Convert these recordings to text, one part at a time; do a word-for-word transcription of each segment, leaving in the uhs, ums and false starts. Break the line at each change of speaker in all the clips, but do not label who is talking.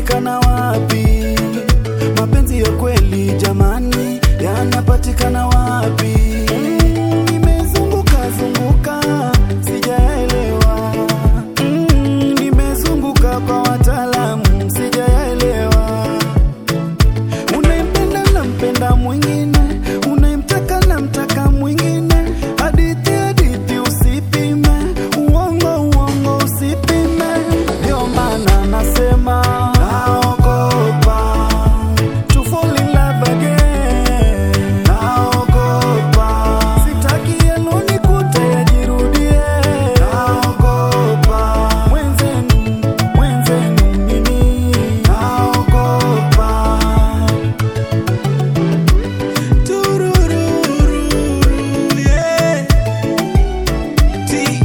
yanapatikana wapi? Mapenzi ya kweli jamani, yanapatikana wapi? Mm, nimezunguka zunguka sijaelewa. Mm, nimezunguka kwa wataalamu sijaelewa. Unampenda na mpenda mwingine, unamtaka na mtaka mwingine. Hadithi hadithi usipime, uongo uongo usipime. Ndio maana nasema naogopa to fall in love again. Naogopa sitaki yaloni kutayajirudie. Naogopa mwenzenu mwenzenu mimi. Naogopa
turururu, yeah. Ti.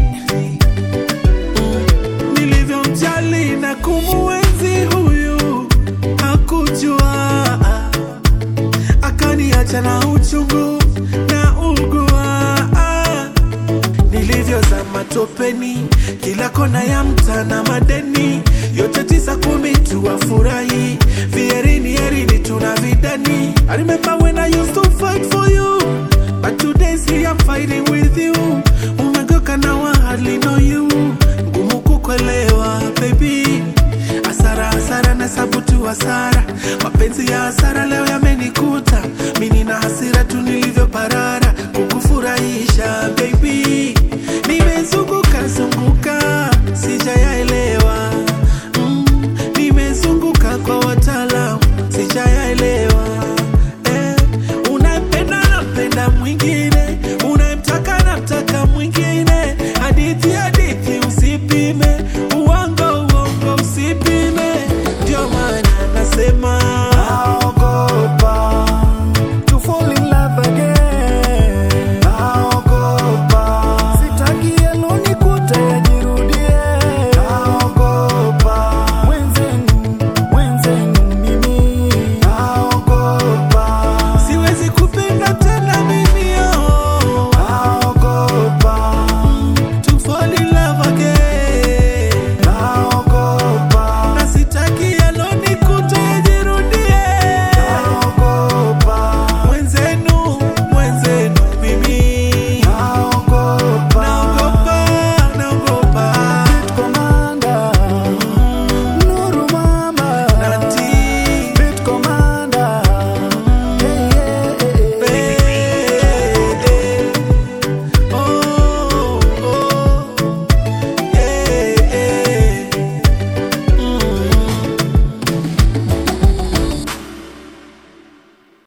Nilivyomjali na kumuenzi huyu hakujua, akaniacha na uchungu na ugua. Nilivyozama topeni, kila kona ya mtaa na madeni, yote tisa kumi tuwafurahi, vierini erini tunavidani. I remember when I used to fight for you, but today's here I'm fighting with you. Umegoka now I hardly know you, ngumu kukuelewa baby. Asara asara na sabutu asara, mapenzi ya asara leo yamenikuta, mimi na hasira tu